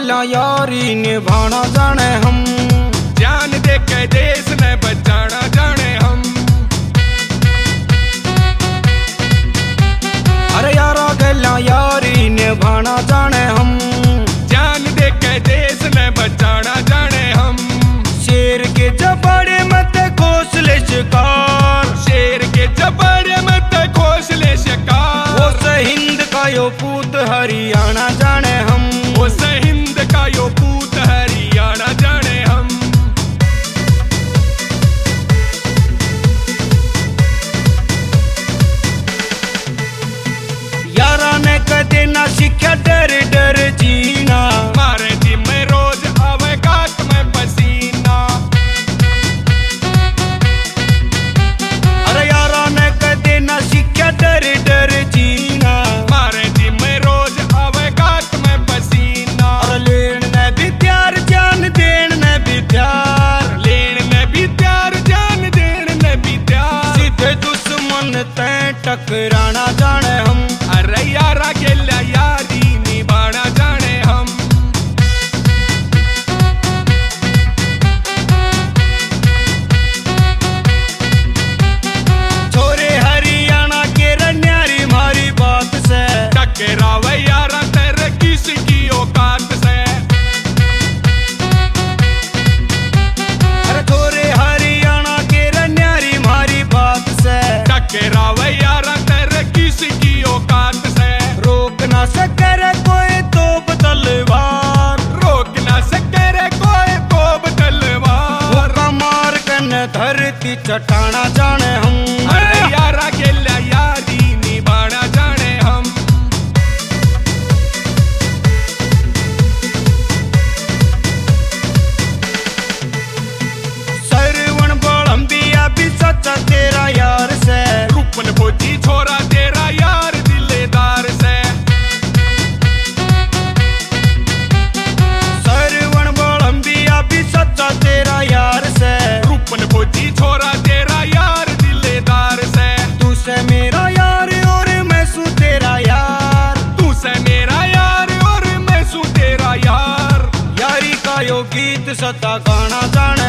गेला यारी निभाना जाने हम, जान दे के देश ने बचाना जाने हम। अरे यारा गेला यारी निभाना जाने हम, जान दे के देश ने बचाना जाने हम। शेर के जबड़े मत घोंसले शिकार, शेर के जबड़े मत घोंसले शिकार। वो हिंद का यो पूत हरियाणा जाने हम, उस हिंद का यो पूत हरियाणा जाने हम। यारा ने कदे ना सीखा डर डर जीना, मारे जी में रोज आवे गात में पसीना। अरे यारा ने कदे ना सीखा डर डर जीना, मारे जी में रोज आवे गात में पसीना। और लेन ने भी प्यार जान देन ने भी प्यार, लेन ने भी प्यार जान देन ने भी प्यार। सीधे दुश्मन तैं टकराना जाने हम, अरे यारा गेला यारी निभाना जाने हम। छोरे हरियाणा के रन्यारी मारी बात से, टकरावे यारा तेरे किसकी औकात से। अरे छोरे हरियाणा के रन्यारी मारी बात से, टकरावे यारा तेरे किसकी औकात से। रोक ना सके रे कोई तोप तलवार, रोक ना सके रे कोई तोप तलवार। वो मार कन धरती चटाना जाने हम। अरे यारा गेला यारी निभाना जाने हम। सरवण बड़म्बिया भी सच्चा तेरा यार से, रूपन फौजी छोरा तेरा यार दिलेदार से। सरवण बड़म्बिया भी सच्चा तेरा यार से, रूपन फौजी छोरा तेरा यार दिलेदार से। तू से मेरा यार और मैं सू तेरा यार, तू से मेरा यार और मैं सू तेरा यार। यारी का यो गीत सता गाना जाने